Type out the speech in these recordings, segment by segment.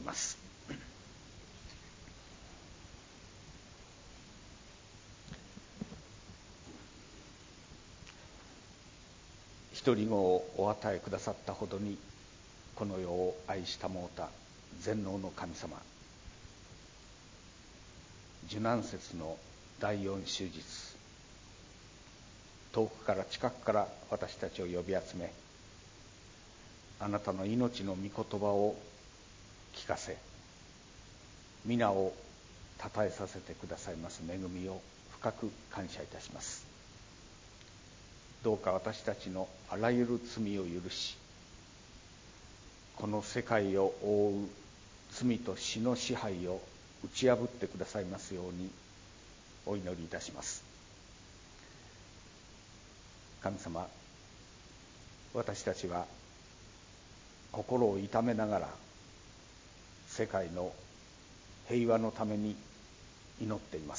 ります。一人子をお与えくださったほどにこの世を愛したもうた全能の神様、受難節の第四終日、遠くから近くから私たちを呼び集め、あなたの命の御言葉を聞かせ、皆をたたえさせてくださいます恵みを深く感謝いたします。どうか私たちのあらゆる罪を許し、この世界を覆う罪と死の支配を打ち破ってくださいますようにお祈りいたします。神様、私たちは心を痛めながら世界の平和のために祈っています。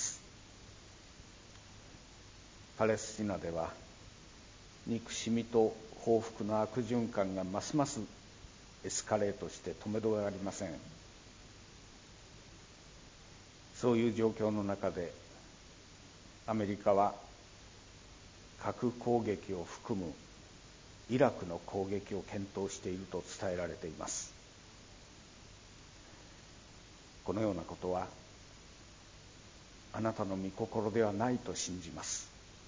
パレスチナでは憎しみと報復の悪循環がますますエスカレートして止めどがありません。そういう状況の中でアメリカは核攻撃を含むイラクの攻撃を検討していると伝えられています。このようなことはあなたの御心ではないと信じます。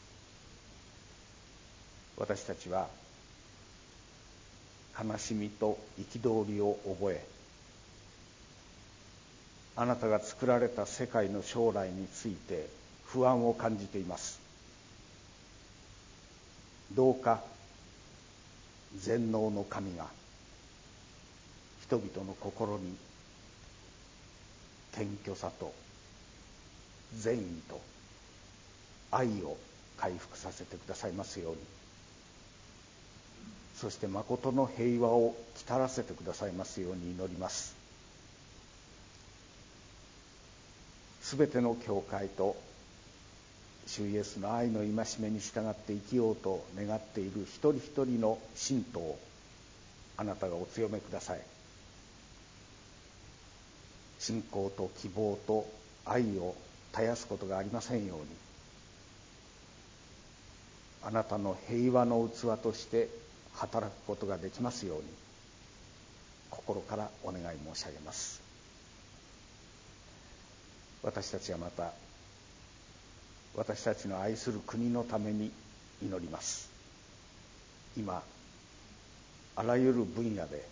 私たちは悲しみと憤りを覚え、あなたが作られた世界の将来について不安を感じています。どうか全能の神が人々の心に謙虚さと善意と愛を回復させてくださいますように、そして誠の平和をきたらせてくださいますように祈ります。すべての教会と主イエスの愛の戒めに従って生きようと願っている一人一人の信徒をあなたがお強めください。信仰と希望と愛を絶やすことがありませんように、あなたの平和の器として働くことができますように心からお願い申し上げます。私たちはまた私たちの愛する国のために祈ります。今あらゆる分野で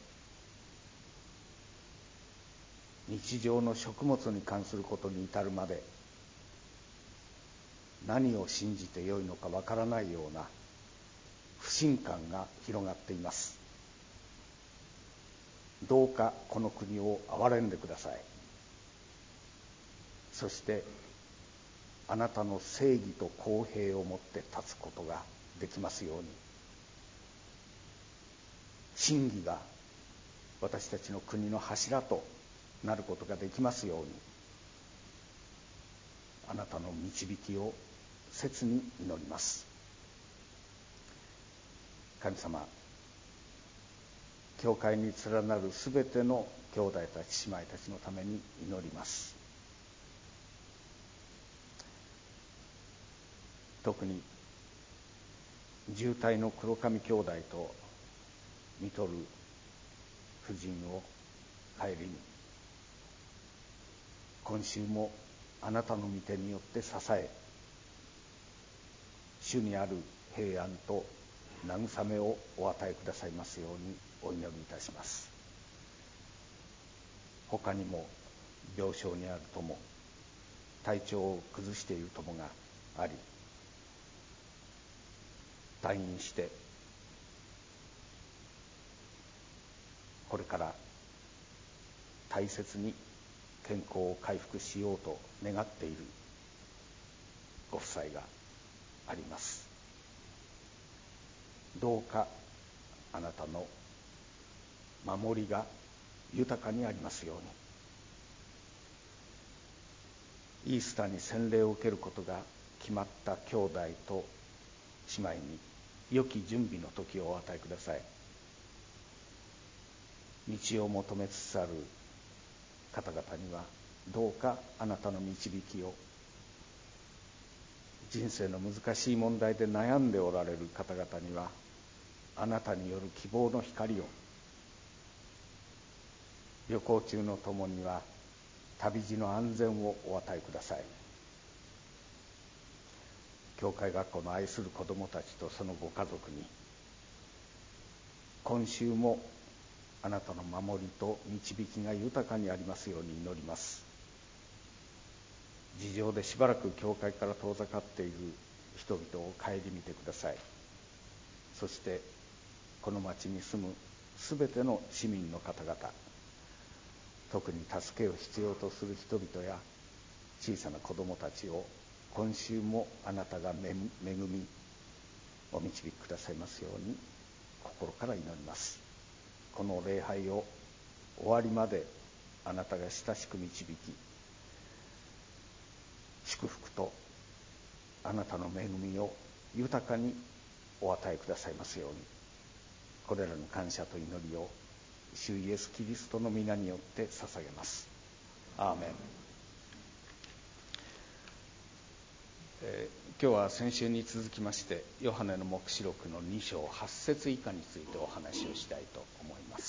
日常の食物に関することに至るまで何を信じてよいのかわからないような不信感が広がっています。どうかこの国を憐れんでください。そしてあなたの正義と公平をもって立つことができますように、真義が私たちの国の柱となることができますように、あなたの導きを切に祈ります。神様、教会に連なるすべての兄弟たち姉妹たちのために祈ります。特に重体の黒髪兄弟と看取る夫人を顧み、今週もあなたの御手によって支え、主にある平安と慰めをお与えくださいますようにお祈りいたします。他にも病床にある友、体調を崩している友があり、退院してこれから大切に健康を回復しようと願っているご夫妻があります。どうかあなたの守りが豊かにありますように、イースターに洗礼を受けることが決まった兄弟と姉妹に良き準備の時をお与えください。道を求めつつある方々にはどうかあなたの導きを、人生の難しい問題で悩んでおられる方々にはあなたによる希望の光を、旅行中の友には旅路の安全をお与えください。教会学校の愛する子どもたちとそのご家族に、今週もあなたの守りと導きが豊かにありますように祈ります。事情でしばらく教会から遠ざかっている人々を顧みてください。そしてこの町に住むすべての市民の方々、特に助けを必要とする人々や小さな子どもたちを今週もあなたが恵みお導きくださいますように心から祈ります。この礼拝を終わりまであなたが親しく導き、祝福とあなたの恵みを豊かにお与えくださいますように、これらの感謝と祈りを主イエス・キリストの皆によって捧げます。アーメン。今日は先週に続きましてヨハネの黙示録の2章8節以下についてお話をしたいと思います。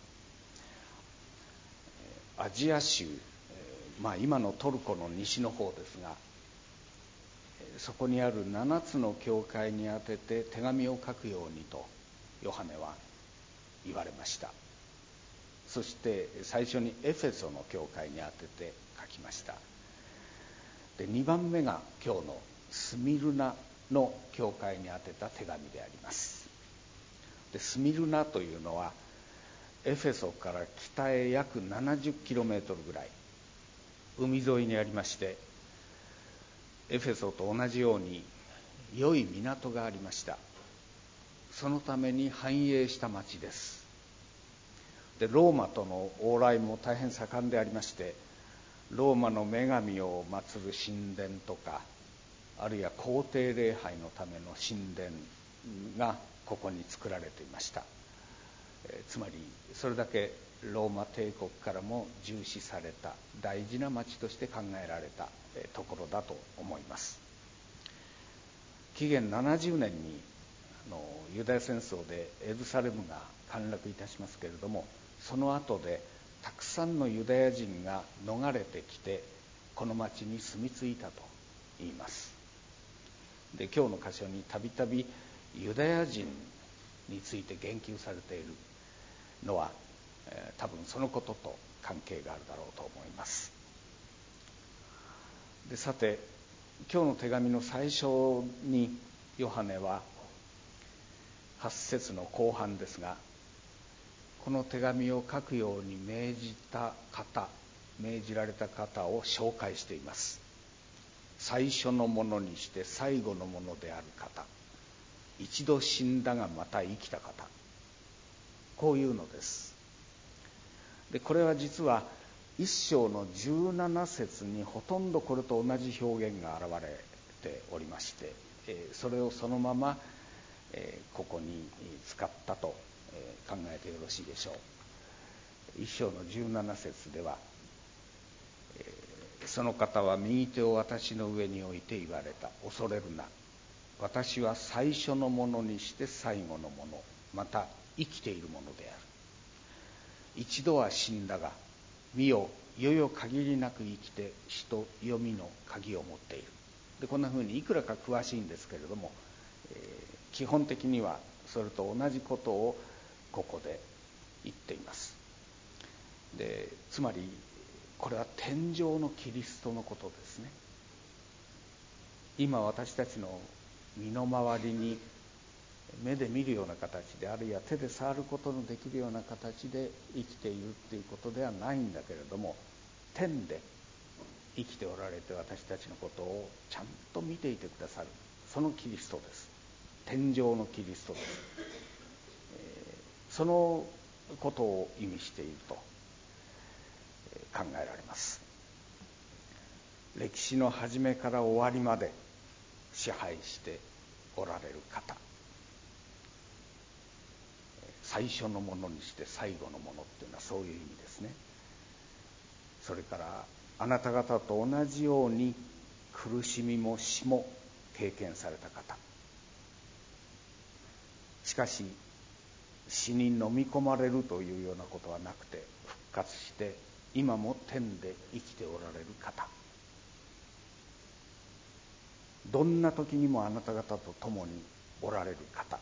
アジア州、今のトルコの西の方ですが、そこにある7つの教会に宛てて手紙を書くようにとヨハネは言われました。そして最初にエフェソの教会に宛てて書きました。で2番目が今日のスミルナの教会に宛てた手紙であります。でスミルナというのはエフェソから北へ約70キロメートルぐらい海沿いにありまして、エフェソと同じように良い港がありました。そのために繁栄した町です。でローマとの往来も大変盛んでありまして、ローマの女神を祀る神殿とか、あるいは皇帝礼拝のための神殿がここに作られていました。つまりそれだけローマ帝国からも重視された大事な町として考えられたところだと思います。紀元70年にユダヤ戦争でエルサレムが陥落いたしますけれども、その後でたくさんのユダヤ人が逃れてきてこの町に住み着いたと言います。で今日の箇所にたびたびユダヤ人について言及されているのは、多分そのことと関係があるだろうと思います。でさて今日の手紙の最初にヨハネは8節の後半ですが、この手紙を書くように命じられた方を紹介しています。最初のものにして最後のものである方、一度死んだがまた生きた方、こういうのです。でこれは実は一章の17節にほとんどこれと同じ表現が現れておりまして、それをそのままここに使ったと考えてよろしいでしょう。一章の17節では、その方は右手を私の上に置いて言われた。恐れるな。私は最初のものにして最後のもの、また生きているものである。一度は死んだが、見よ、いよいよ限りなく生きて死と黄泉の鍵を持っている。でこんなふうにいくらか詳しいんですけれども、基本的にはそれと同じことをここで言っています。でつまりこれは天上のキリストのことですね。今私たちの身の回りに目で見るような形で、あるいは手で触ることのできるような形で生きているっていうことではないんだけれども、天で生きておられて私たちのことをちゃんと見ていてくださる、そのキリストです。天上のキリストです。そのことを意味していると考えられます。歴史の始めから終わりまで支配しておられる方、最初のものにして最後のものっていうのはそういう意味ですね。 それからあなた方と同じように苦しみも死も経験された方、しかし死に飲み込まれるというようなことはなくて、復活して今も天で生きておられる方、どんな時にもあなた方と共におられる方、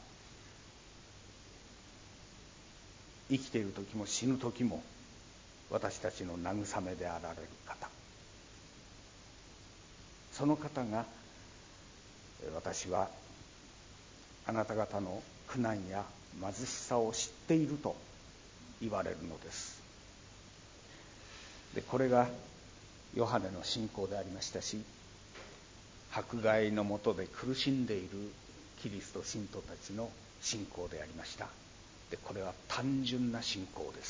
生きている時も死ぬ時も私たちの慰めであられる方、その方が私はあなた方の苦難や貧しさを知っていると言われるのです。でこれがヨハネの信仰でありましたし、迫害のもとで苦しんでいるキリスト信徒たちの信仰でありました。でこれは単純な信仰です。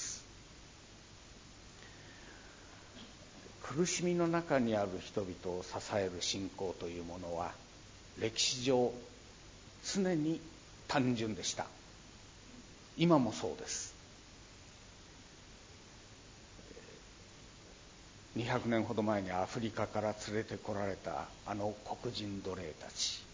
苦しみの中にある人々を支える信仰というものは歴史上常に単純でした。今もそうです。200年ほど前にアフリカから連れてこられたあの黒人奴隷たち、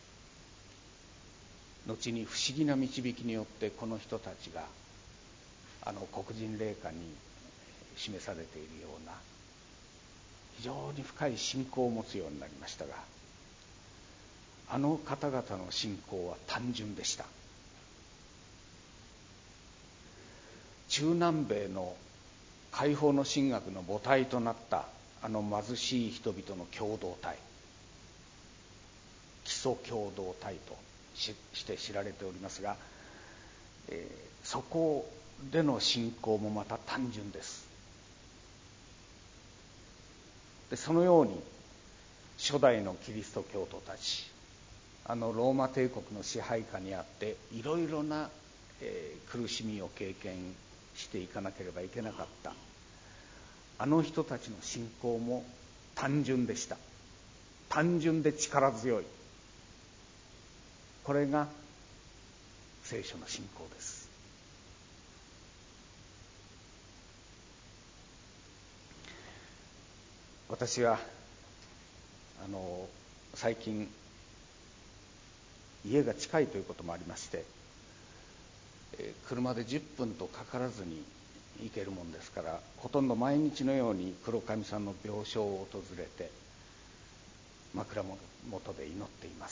後に不思議な導きによってこの人たちがあの黒人霊歌に示されているような非常に深い信仰を持つようになりましたが、あの方々の信仰は単純でした。中南米の解放の神学の母体となったあの貧しい人々の共同体、基礎共同体として知られておりますが、そこでの信仰もまた単純です。でそのように初代のキリスト教徒たち、あのローマ帝国の支配下にあっていろいろな、苦しみを経験していかなければいけなかったあの人たちの信仰も単純でした。単純で力強い、これが聖書の信仰です。私は最近家が近いということもありまして、車で10分とかからずに行けるもんですから、ほとんど毎日のように黒神さんの病床を訪れて枕元で祈っています。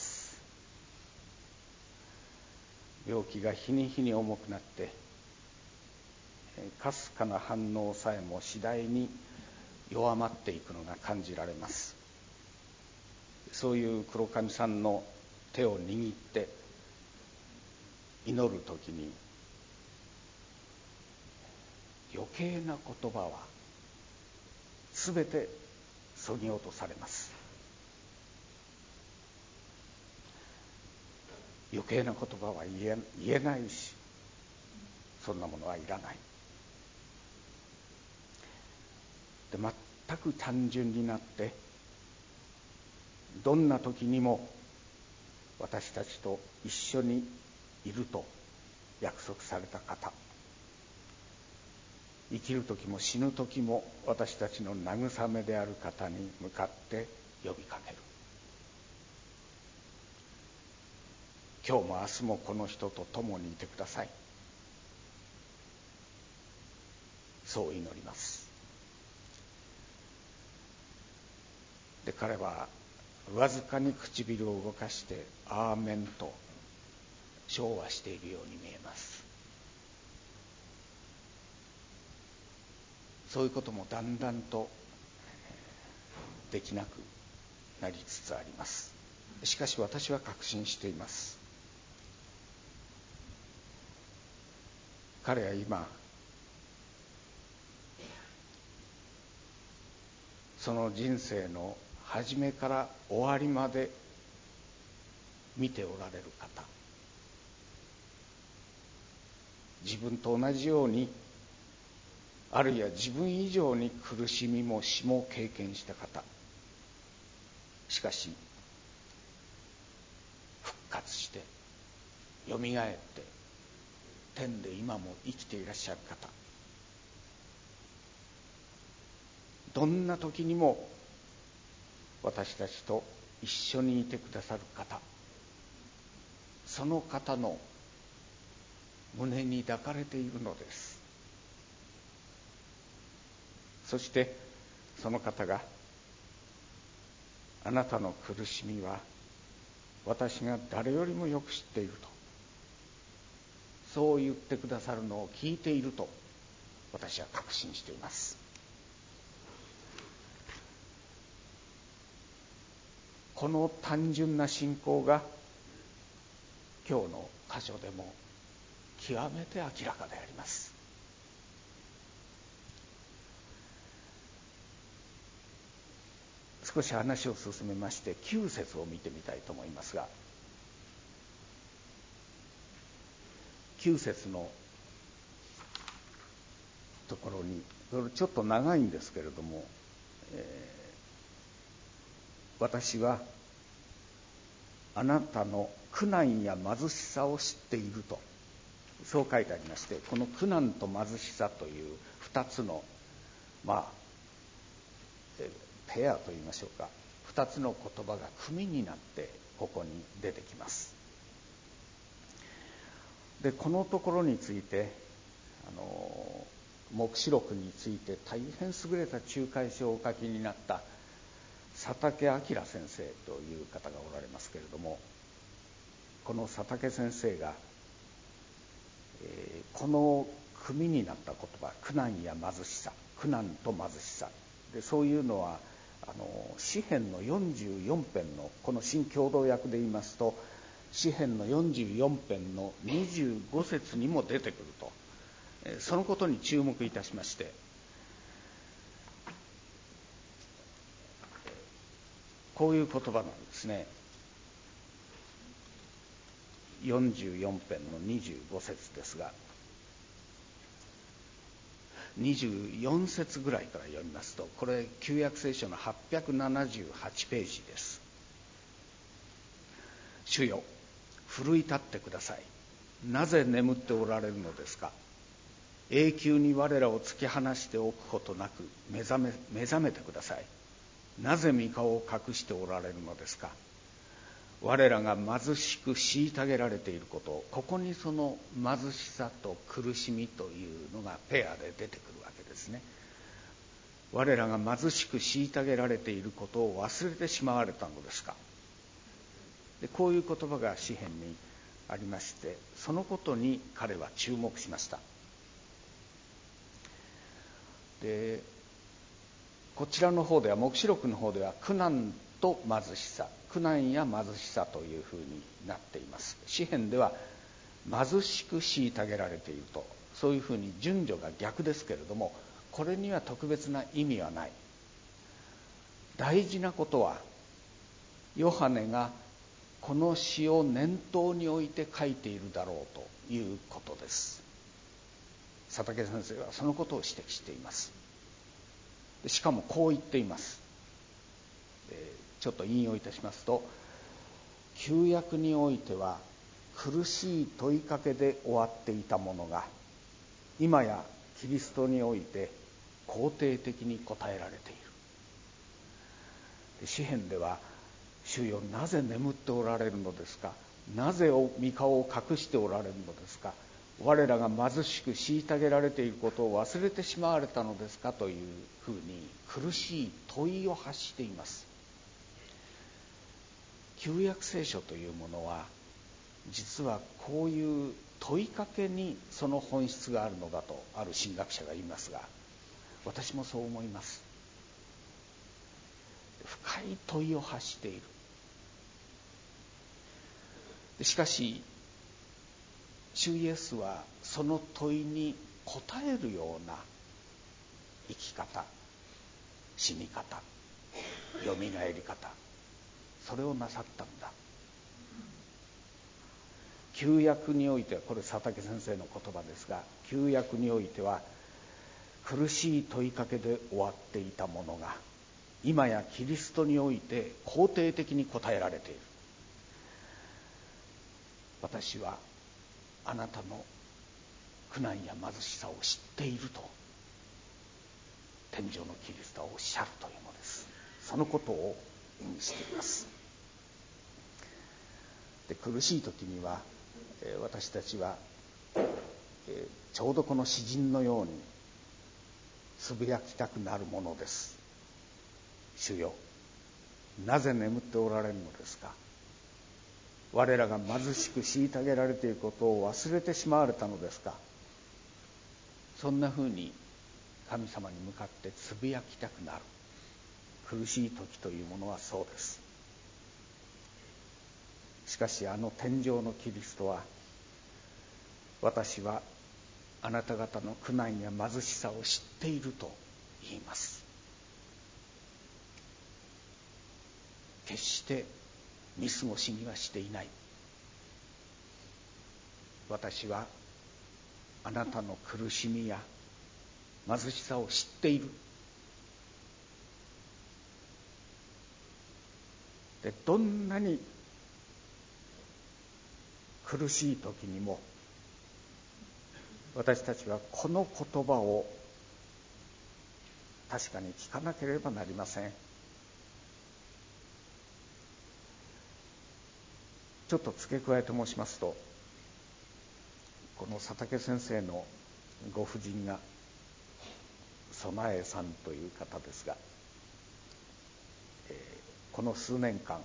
病気が日に日に重くなってかすかな反応さえも次第に弱まっていくのが感じられます。そういう黒神さんの手を握って祈るときに、余計な言葉はすべてそぎ落とされます。余計な言葉は言えないし、そんなものはいらない。で全く単純になって、どんな時にも私たちと一緒にいると約束された方、生きる時も死ぬ時も私たちの慰めである方に向かって呼びかける。今日も明日もこの人と共にいてください。そう祈ります。で彼はわずかに唇を動かしてアーメンと唱和しているように見えます。そういうこともだんだんとできなくなりつつあります。しかし私は確信しています。彼は今その人生の初めから終わりまで見ておられる方、自分と同じように、あるいは自分以上に苦しみも死も経験した方、しかし復活してよみがえって天で今も生きていらっしゃる方、 どんな時にも私たちと一緒にいてくださる方、その方の胸に抱かれているのです。そしてその方が、あなたの苦しみは私が誰よりもよく知っていると、そう言ってくださるのを聞いていると私は確信しています。この単純な信仰が今日の箇所でも極めて明らかであります。少し話を進めまして9節を見てみたいと思いますが、9節のところに、これちょっと長いんですけれども、私はあなたの苦難や貧しさを知っていると、そう書いてありまして、この苦難と貧しさという2つのペアといいましょうか、2つの言葉が組になってここに出てきます。でこのところについて黙示録について大変優れた仲介書をお書きになった佐竹明先生という方がおられますけれども、この佐竹先生が、この組になった言葉、苦難や貧しさ、苦難と貧しさで、そういうのは詩編の44編のこの新共同訳で言いますと、詩編の44編の25節にも出てくると、そのことに注目いたしまして、こういう言葉なんですね。44編の25節ですが、24節ぐらいから読みますと、これ旧約聖書の878ページです。主よ、奮い立ってください。なぜ眠っておられるのですか。永久に我らを突き放しておくことなく目覚めてください。なぜ御顔を隠しておられるのですか。我らが貧しく虐げられていることを、ここにその貧しさと苦しみというのがペアで出てくるわけですね。我らが貧しく虐げられていることを忘れてしまわれたのですか。でこういう言葉が詩編にありまして、そのことに彼は注目しました。でこちらの方では、黙示録の方では苦難と貧しさ、苦難や貧しさというふうになっています。詩編では貧しく虐げられていると、そういうふうに順序が逆ですけれども、これには特別な意味はない。大事なことは、ヨハネがこの詩を念頭に置いて書いているだろうということです。佐竹先生はそのことを指摘しています。しかもこう言っています。ちょっと引用いたしますと、旧約においては苦しい問いかけで終わっていたものが、今やキリストにおいて肯定的に答えられている。詩編では、主よ、なぜ眠っておられるのですか。なぜ御顔を隠しておられるのですか。我らが貧しく虐げられていることを忘れてしまわれたのですか、というふうに苦しい問いを発しています。旧約聖書というものは、実はこういう問いかけにその本質があるのだと、ある神学者が言いますが、私もそう思います。深い問いを発している。しかし主イエスはその問いに答えるような生き方、死に方、よみがえり方、それをなさったんだ。旧約においては、これ佐竹先生の言葉ですが、旧約においては苦しい問いかけで終わっていたものが、今やキリストにおいて肯定的に答えられている。私はあなたの苦難や貧しさを知っていると、 天上のキリストはおっしゃるというのです。そのことを意味しています。で、苦しい時には私たちはちょうどこの詩人のようにつぶやきたくなるものです。主よ、なぜ眠っておられるのですか。我らが貧しく虐げられていることを忘れてしまわれたのですか。そんなふうに神様に向かってつぶやきたくなる。苦しい時というものはそうです。しかし天上のキリストは、私はあなた方の苦難や貧しさを知っていると言います。決して見過ごしにはしていない。私はあなたの苦しみや貧しさを知っている。で、どんなに苦しい時にも私たちはこの言葉を確かに聞かなければなりません。ちょっと付け加えて申しますと、この佐竹先生のご婦人が備江さんという方ですが、この数年間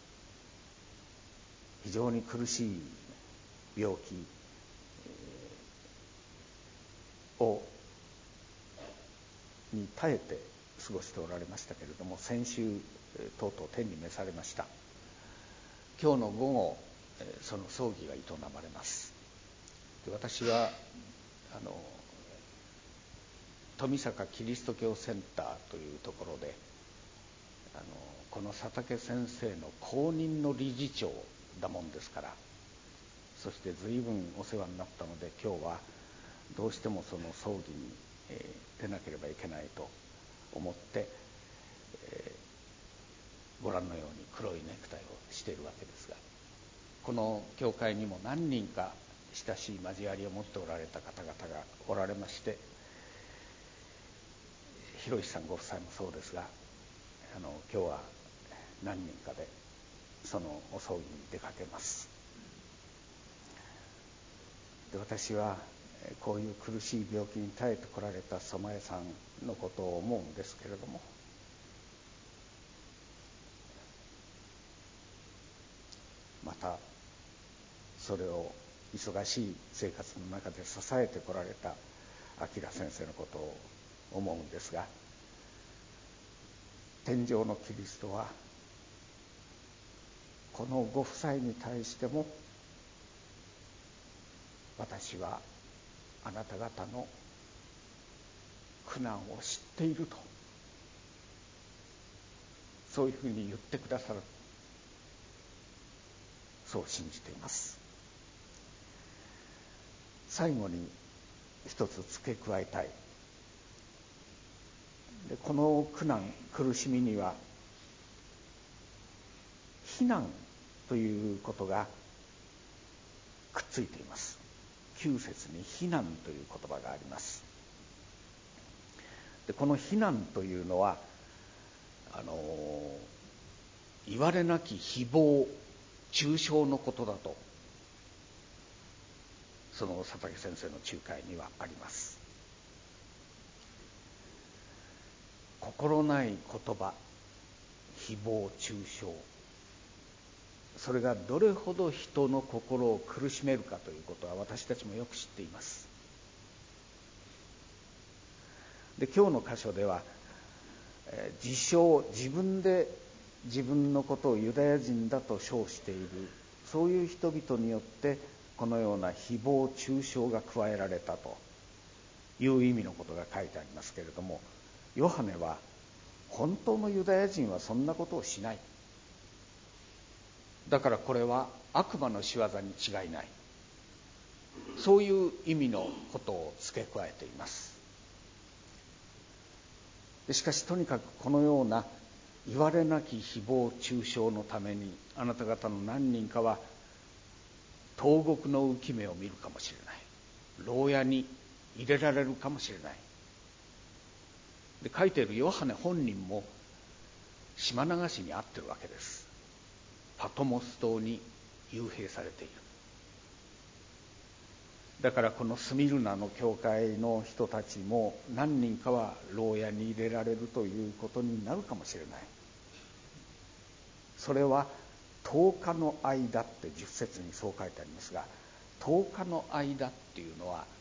非常に苦しい病気に耐えて過ごしておられましたけれども、先週とうとう天に召されました。今日の午後その葬儀が営まれます。で、私は富坂キリスト教センターというところでこの佐竹先生の後任の理事長だもんですから、そして随分お世話になったので、今日はどうしてもその葬儀に出なければいけないと思って、ご覧のように黒いネクタイをしているわけですが、この教会にも何人か親しい交わりを持っておられた方々がおられまして、広石さんご夫妻もそうですが、今日は何人かでそのお葬儀に出かけます。で、私はこういう苦しい病気に耐えてこられた備江さんのことを思うんですけれども、またそれを忙しい生活の中で支えてこられた明先生のことを思うんですが、天上のキリストはこのご夫妻に対しても、私はあなた方の苦難を知っていると、そういうふうに言ってくださる、そう信じています。最後に一つ付け加えたい。で、この苦難、苦しみには非難ということがくっついています。9節に非難という言葉があります。で、この非難というのはいわれなき誹謗中傷のことだと、その佐竹先生の仲介にはあります。心ない言葉、誹謗中傷、それがどれほど人の心を苦しめるかということは私たちもよく知っています。で、今日の箇所では自称、自分で自分のことをユダヤ人だと称している、そういう人々によってこのような誹謗中傷が加えられたという意味のことが書いてありますけれども、ヨハネは本当のユダヤ人はそんなことをしない、だからこれは悪魔の仕業に違いない、そういう意味のことを付け加えています。しかしとにかくこのような言われなき誹謗中傷のために、あなた方の何人かは投獄の浮き目を見るかもしれない、牢屋に入れられるかもしれない、 で書いているヨハネ本人も島流しに遭ってるわけです。パトモス島に幽閉されている。だからこのスミルナの教会の人たちも何人かは牢屋に入れられるということになるかもしれない。それは10日の間って10節にそう書いてありますが、10日の間っていうのは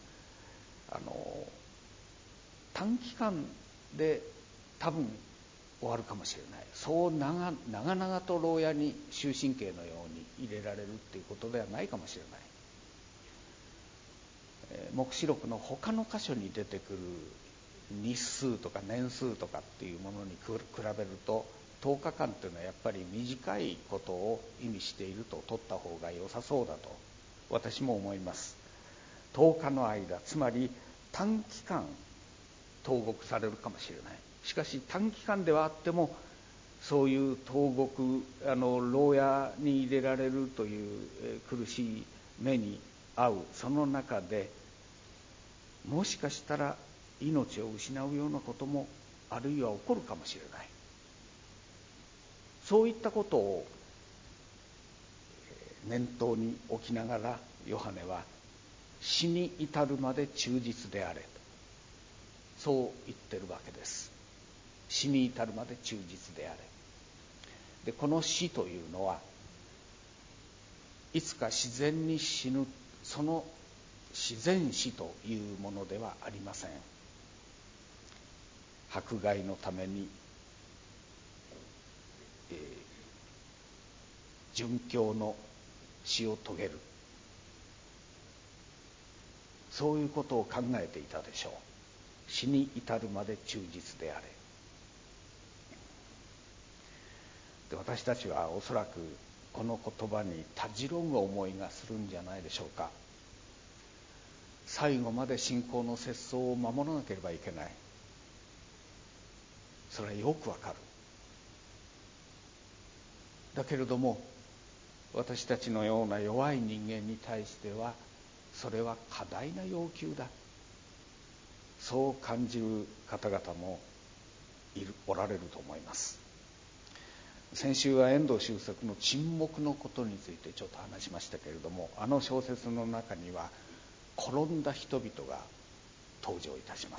短期間で多分終わるかもしれない。そう長々と牢屋に終身刑のように入れられるっていうことではないかもしれない。黙示録の他の箇所に出てくる日数とか年数とかっていうものに比べると10日間というのはやっぱり短いことを意味していると取った方が良さそうだと私も思います。10日の間、つまり短期間投獄されるかもしれない。しかし短期間ではあってもそういう投獄牢屋に入れられるという苦しい目に遭うその中でもしかしたら命を失うようなこともあるいは起こるかもしれない。そういったことを念頭に置きながらヨハネは死に至るまで忠実であれとそう言ってるわけです。死に至るまで忠実であれ。でこの死というのはいつか自然に死ぬその自然死というものではありません。迫害のために、殉教の死を遂げる、そういうことを考えていたでしょう。死に至るまで忠実であれ。で私たちはおそらくこの言葉にたじろぐ思いがするんじゃないでしょうか。最後まで信仰の節操を守らなければいけない。それはよくわかる。だけれども私たちのような弱い人間に対してはそれは過大な要求だ、そう感じる方々もおられると思います。先週は遠藤周作の沈黙のことについてちょっと話しましたけれども、あの小説の中には転んだ人々が登場いたします。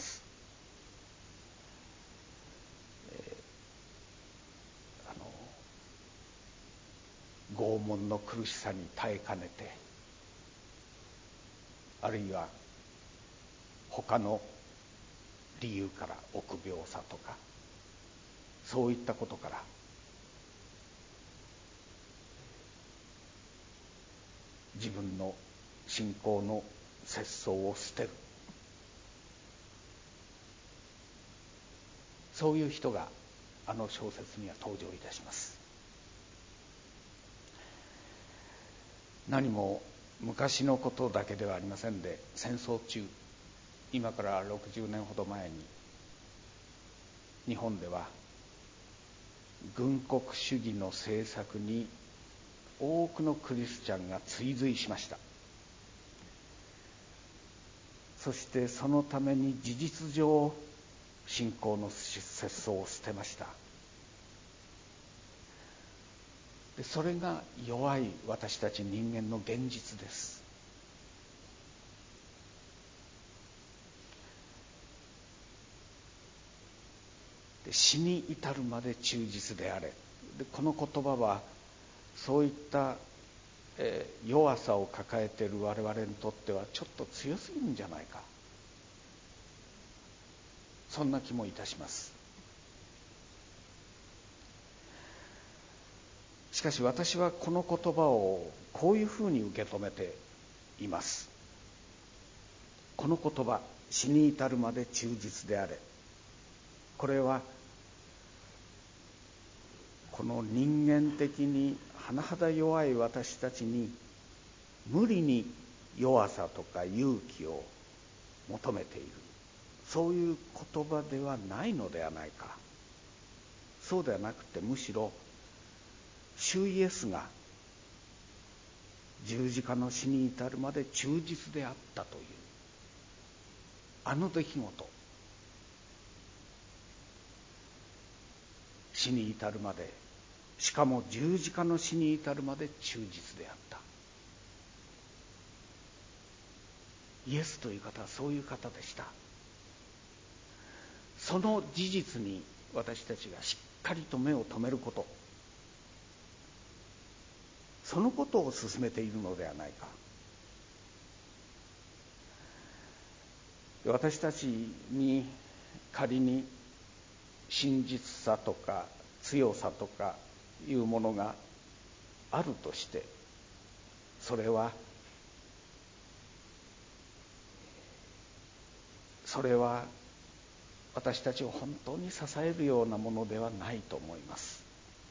拷問の苦しさに耐えかねて、あるいは他の理由から臆病さとかそういったことから自分の信仰の節操を捨てる、そういう人があの小説には登場いたします。何も昔のことだけではありませんで、戦争中、今から60年ほど前に日本では軍国主義の政策に多くのクリスチャンが追随しました。そしてそのために事実上信仰の節操を捨てました。でそれが弱い私たち人間の現実です。で死に至るまで忠実であれ。でこの言葉はそういった、弱さを抱えている我々にとってはちょっと強すぎるんじゃないか、そんな気もいたします。しかし私はこの言葉をこういうふうに受け止めています。この言葉、死に至るまで忠実であれ、これはこの人間的に甚だ弱い私たちに無理に弱さとか勇気を求めている、そういう言葉ではないのではないか。そうではなくて、むしろ主イエスが十字架の死に至るまで忠実であったというあの出来事、 死に至るまで、しかも十字架の死に至るまで忠実であった。イエスという方はそういう方でした。その事実に私たちがしっかりと目を留めること、そのことを進めているのではないか。私たちに仮に真実さとか強さとかいうものがあるとして、それは私たちを本当に支えるようなものではないと思います。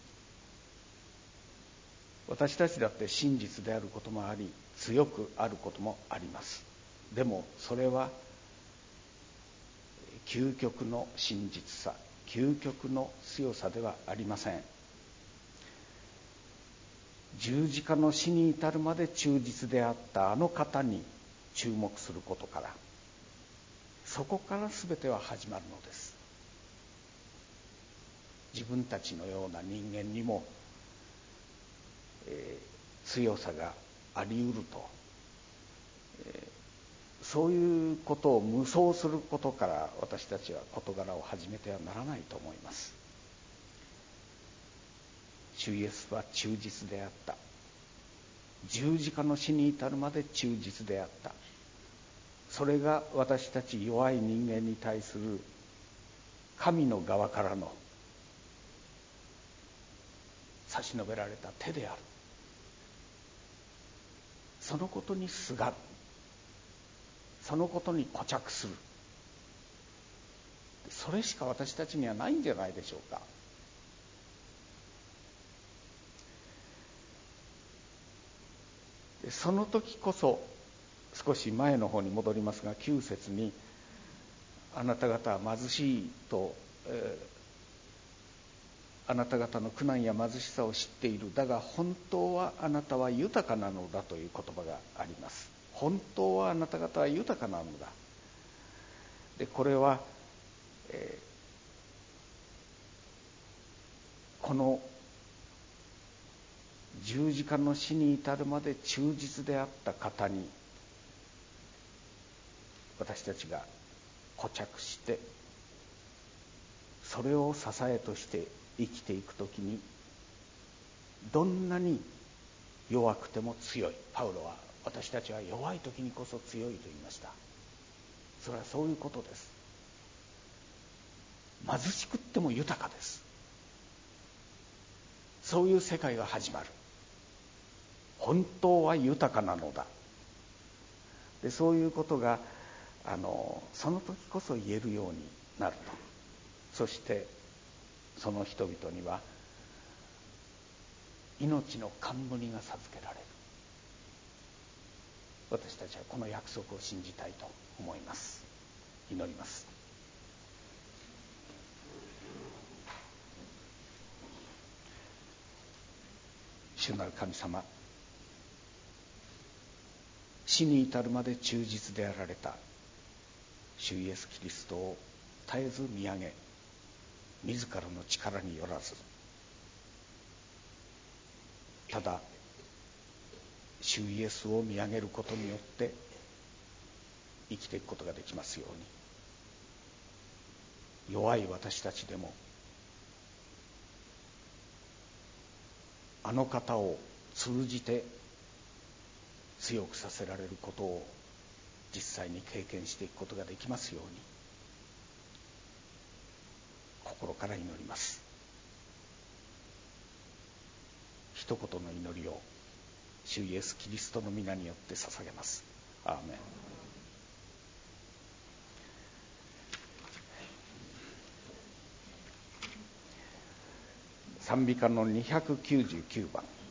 私たちだって真実であることもあり、強くあることもあります。でもそれは究極の真実さ、究極の強さではありません。十字架の死に至るまで忠実であったあの方に注目することから、そこから全ては始まるのです。自分たちのような人間にも、強さがあり得ると、そういうことを無双することから私たちは事柄を始めてはならないと思います。主イエスは忠実であった。十字架の死に至るまで忠実であった。それが私たち弱い人間に対する神の側からの差し伸べられた手である。そのことにすがる、そのことに固着する、それしか私たちにはないんじゃないでしょうか。その時こそ、少し前の方に戻りますが、9節にあなた方は貧しいと、あなた方の苦難や貧しさを知っている。だが本当はあなたは豊かなのだという言葉があります。本当はあなた方は豊かなのだ。でこれは、この十字架の死に至るまで忠実であった方に私たちが固着して、それを支えとして生きていくときに、どんなに弱くても強い。パウロは私たちは弱い時にこそ強いと言いました。それはそういうことです。貧しくっても豊かです。そういう世界が始まる。本当は豊かなのだ。でそういうことがその時こそ言えるようになると。そしてその人々には命の冠が授けられる。私たちはこの約束を信じたいと思います。祈ります。主なる神様、死に至るまで忠実であられた主イエス・キリストを絶えず見上げ、自らの力によらず、ただ主イエスを見上げることによって生きていくことができますように、弱い私たちでもあの方を通じて強くさせられることを実際に経験していくことができますように、心から祈ります。一言の祈りを主イエス・キリストの皆によって捧げます。アーメン。賛美歌の299番。